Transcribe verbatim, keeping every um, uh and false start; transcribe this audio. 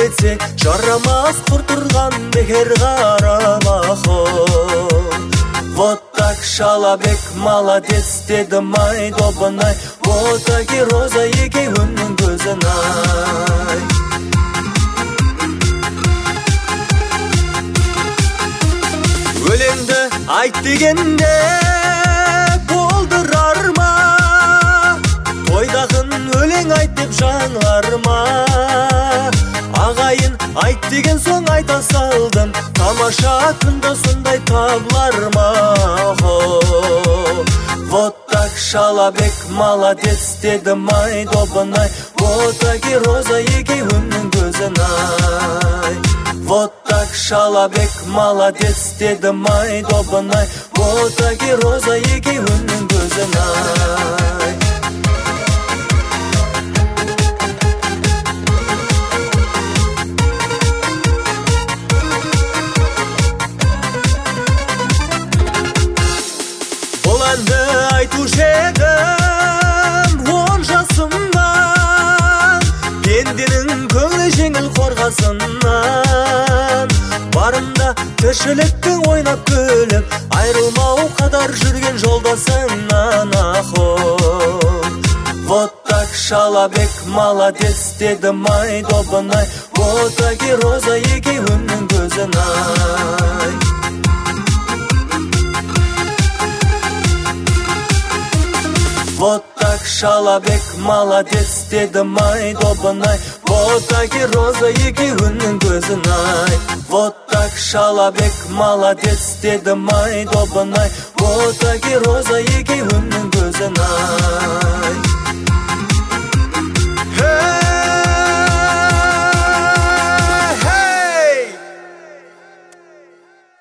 кетсе жарамас құр тұрған бекер қарап ахо. Вот так Шалабек молодец деді май добынай, вот так и Роза екеуінің көзін ай. Өлеңді айт дегенде болдырар ма, тойдағын өлең айт деп жаңар ма. Ағайын айт деген соң айта салдым, тамаша күнді сондай табылар ма. Вот так Шалабек молодец деді май добынай, вот так и Роза екеуінің көзін ай. Вот так Шалабек молодец деді май добынай, вот так и Роза екеуінің көзін ай. Бұл әнді айтушы едім он жасымнан, пенденің көңілі жеңіл қорғасыннан. Барымда тіршіліктің ойнап күліп, айрылмау қадар жүрген жолдасыңнан ахо. Вот так Шалабек молодец деді май добынай, вот так и Роза екеуінің көзін ай. Вот так Шалабек молодец деді май добынай, вот так и Роза екеуінің көзін ай. Вот так Шалабек молодец деді май добынай, вот так и Роза екеуінің көзін ай.